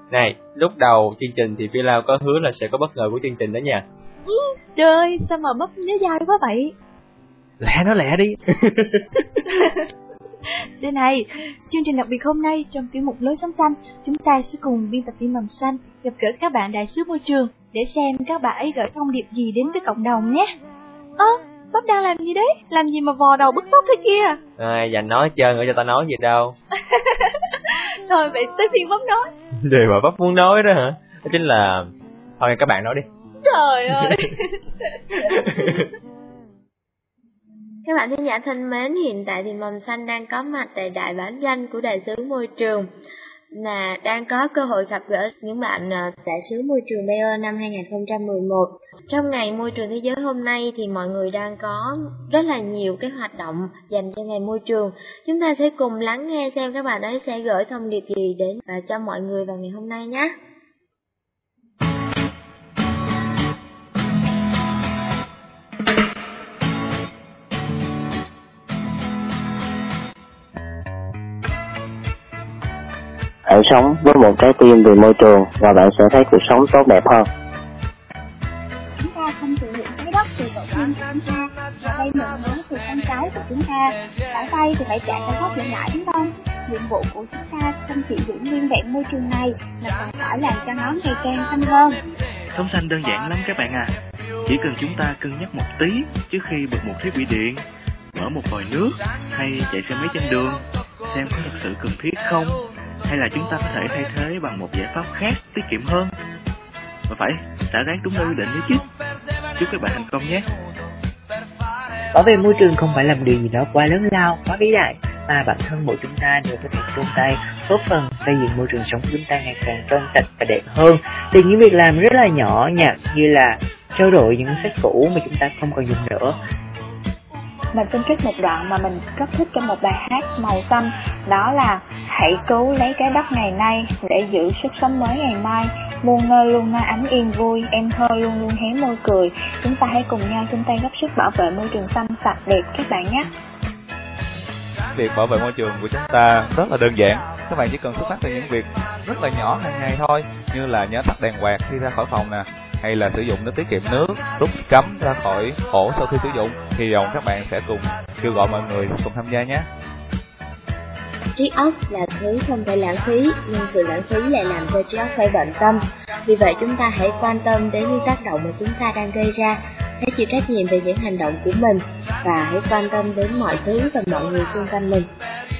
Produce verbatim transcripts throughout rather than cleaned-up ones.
Này, lúc đầu chương trình thì Phi Lao có hứa là sẽ có bất ngờ của chương trình đó nha. Ừ, trời ơi, sao mà mất nhớ dai quá vậy? Lẹ nó lẹ đi. Thế này, chương trình đặc biệt hôm nay trong tiểu mục Lối Sống Xanh, chúng ta sẽ cùng biên tập viên Mầm Xanh gặp gỡ các bạn đại sứ môi trường để xem các bạn ấy gửi thông điệp gì đến với cộng đồng nhé. Ơ, à, Bắp đang làm gì đấy? Làm gì mà vò đầu bứt tóc thế kia? À, dành nói chơi nữa cho ta nói gì đâu. Thôi vậy tới phiên Bắp nói. Điều mà Bắp muốn nói đó hả? Đó chính là... Thôi các bạn nói đi. Trời ơi. Các bạn thính giả thân mến, hiện tại thì Mầm Xanh đang có mặt tại đại bản doanh của đại sứ môi trường, là đang có cơ hội gặp gỡ những bạn đại sứ môi trường Bayer năm hai không một một. Trong ngày môi trường thế giới hôm nay thì mọi người đang có rất là nhiều cái hoạt động dành cho ngày môi trường. Chúng ta sẽ cùng lắng nghe xem các bạn ấy sẽ gửi thông điệp gì đến và cho mọi người vào ngày hôm nay nhé. Hãy sống với một trái tim vì môi trường và bạn sẽ thấy cuộc sống tốt đẹp hơn. Chúng ta không thừa hưởng trái đất từ tổ tiên của chúng ta, và đây mình nhớ từ con cái của chúng ta. Phải tay thì phải trả cái gốc lại lại, đúng không? Nhiệm vụ của chúng ta không chỉ giữ nguyên vẹn môi trường này, mà còn phải làm cho nó ngày càng xanh hơn. Sống xanh đơn giản lắm các bạn à. Chỉ cần chúng ta cân nhắc một tí trước khi bật một thiết bị điện, mở một vòi nước hay chạy xe máy trên đường, xem có thực sự cần thiết không, hay là chúng ta có thể thay thế bằng một giải pháp khác tiết kiệm hơn. Và phải xả rác đúng nơi quy định nhé chứ. Chúc các bạn thành công nhé. Bảo vệ môi trường không phải làm điều gì đó quá lớn lao, quá vĩ đại, mà bản thân mỗi chúng ta đều có thể chung tay góp phần xây dựng môi trường sống của chúng ta ngày càng trong sạch và đẹp hơn. Từ những việc làm rất là nhỏ nhặt như là trao đổi những sách cũ mà chúng ta không còn dùng nữa. Mình xin trích một đoạn mà mình rất thích trong một bài hát Màu Xanh, đó là: hãy cứu lấy trái đất ngày nay để giữ sức sống mới ngày mai. Muôn nơi luôn nơi ánh yên vui, em thơ luôn luôn hé môi cười. Chúng ta hãy cùng nhau chung tay góp sức bảo vệ môi trường xanh sạch đẹp các bạn nhé. Việc bảo vệ môi trường của chúng ta rất là đơn giản. Các bạn chỉ cần xuất phát từ những việc rất là nhỏ hàng ngày thôi, như là nhớ tắt đèn quạt khi ra khỏi phòng nè, hay là sử dụng nước tiết kiệm nước, rút cắm ra khỏi ổ sau khi sử dụng. Hy vọng các bạn sẽ cùng kêu gọi mọi người cùng tham gia nhé. Trí óc là thứ không thể lãng phí, nhưng sự lãng phí lại làm cho trí óc phải bận tâm. Vì vậy chúng ta hãy quan tâm đến những tác động mà chúng ta đang gây ra, hãy chịu trách nhiệm về những hành động của mình, và hãy quan tâm đến mọi thứ và mọi người xung quanh mình.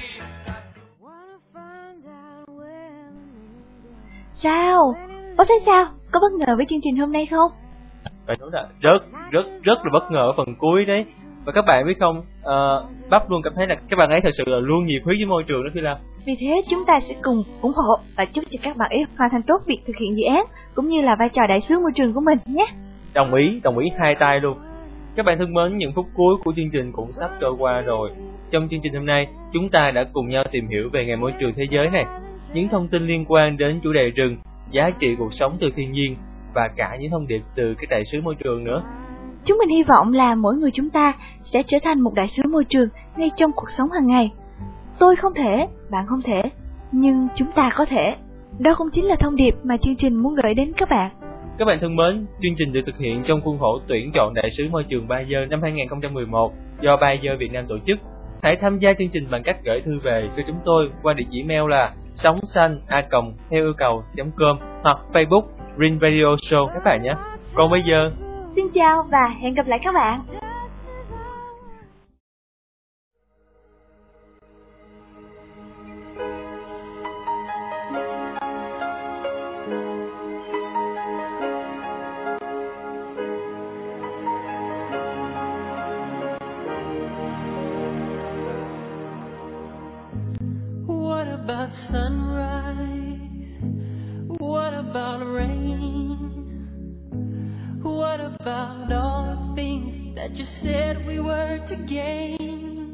Sao? Có thấy sao? Có bất ngờ với chương trình hôm nay không? Phải nói là rất, rất, rất là bất ngờ ở phần cuối đấy. Và các bạn biết không, uh, Bắp luôn cảm thấy là các bạn ấy thật sự là luôn nhiệt huyết với môi trường đó Phi Lam. Vì thế chúng ta sẽ cùng ủng hộ và chúc cho các bạn ấy hoàn thành tốt việc thực hiện dự án, cũng như là vai trò đại sứ môi trường của mình nhé. Đồng ý, đồng ý hai tay luôn. Các bạn thân mến, những phút cuối của chương trình cũng sắp trôi qua rồi. Trong chương trình hôm nay, chúng ta đã cùng nhau tìm hiểu về ngày môi trường thế giới này, những thông tin liên quan đến chủ đề rừng, giá trị cuộc sống từ thiên nhiên, và cả những thông điệp từ các đại sứ môi trường nữa. Chúng mình hy vọng là mỗi người chúng ta sẽ trở thành một đại sứ môi trường ngay trong cuộc sống hàng ngày. Tôi không thể, bạn không thể, nhưng chúng ta có thể. Đó cũng chính là thông điệp mà chương trình muốn gửi đến các bạn. Các bạn thân mến, chương trình được thực hiện trong khuôn khổ tuyển chọn đại sứ môi trường Bayer năm hai không một một do Bayer Việt Nam tổ chức. Hãy tham gia chương trình bằng cách gửi thư về cho chúng tôi qua địa chỉ mail là sống xanh a còng theo yêu cầu chấm com hoặc Facebook Green Radio Show các bạn nhé. Còn bây giờ, xin chào và hẹn gặp lại các bạn. What about sunrise? What about rain? What about all the things that you said we were to gain?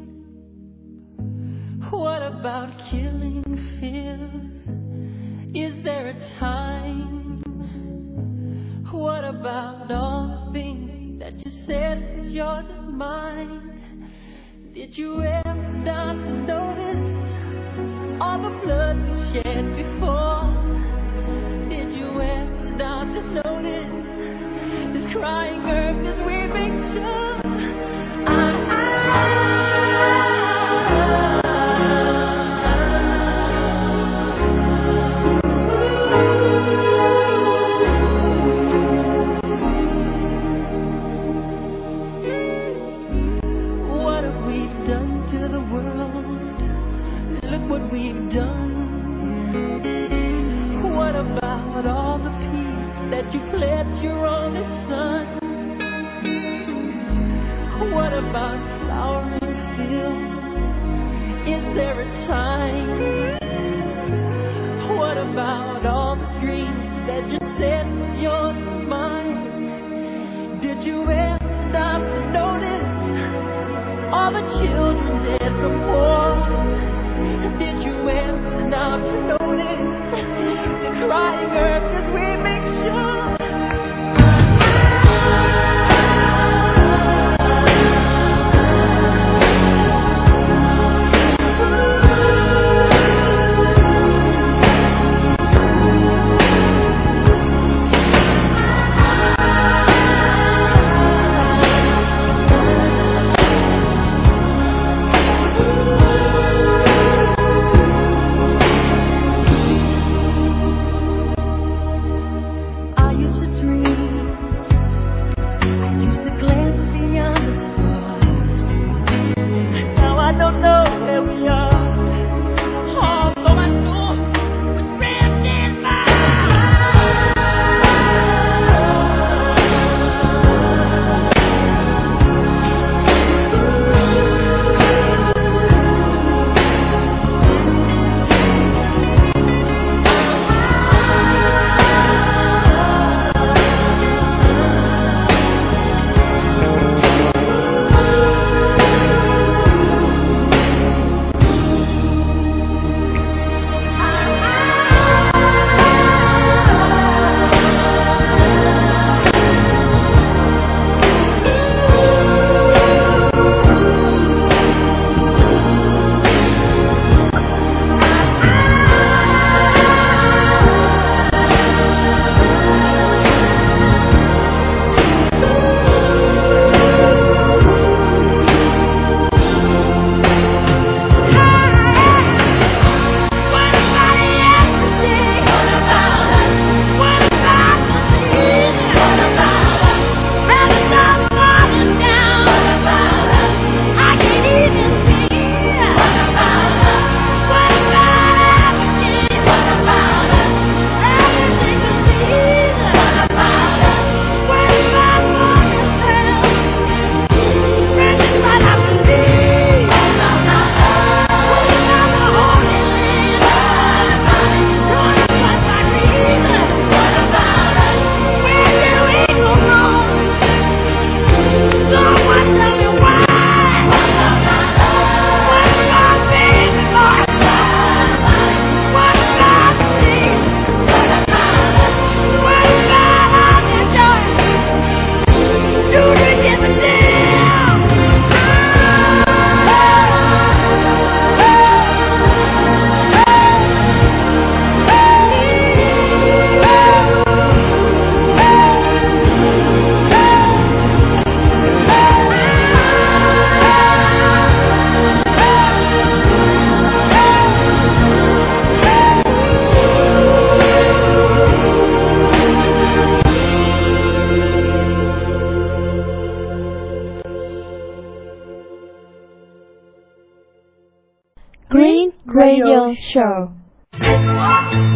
What about killing fears? Is there a time? What about all the things that you said was yours and mine? Did you ever stop to notice all the blood we shed before? done? What about all the peace that you pledged your only son? What about flowering fields? Is there a time? What about all the dreams that you said was yours and mine? Did you ever stop to notice all the children dead from war? Did you ever stop to notice the crying earth as we make sure? Green Radio Show.